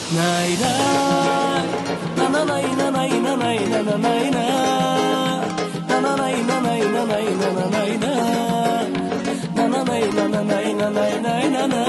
Nay nay, na na nay na nay na nay na na nay na, na na nay na nay na nay na na nay na, na na nay na na nay na nay nay na na.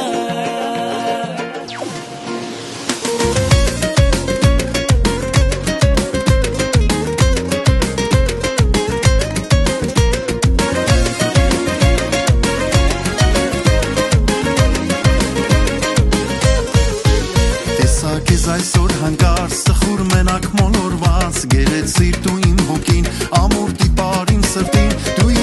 Քեզ այսօր հանգար սխուր մենակ մոլորված գերեցիր դու իմ հոգին ամուր տիպարին սրտին դու